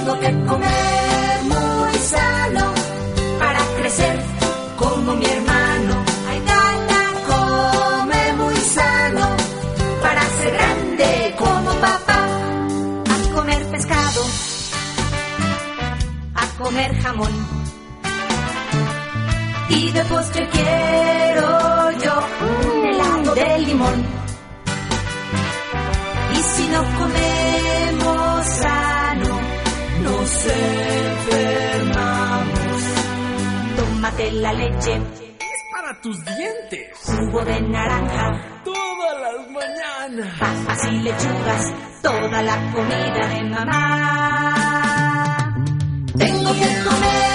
Tengo que comer muy sano para crecer como mi hermano. Ay, Gala, come muy sano para ser grande como papá. A comer pescado, a comer jamón. Y de postre quiero yo un helado de limón. Y si no comemos sano, nos enfermamos. Tómate la leche, es para tus dientes. jugo de naranja, Todas las mañanas. papas y lechugas, toda la comida de mamá. Tengo que comer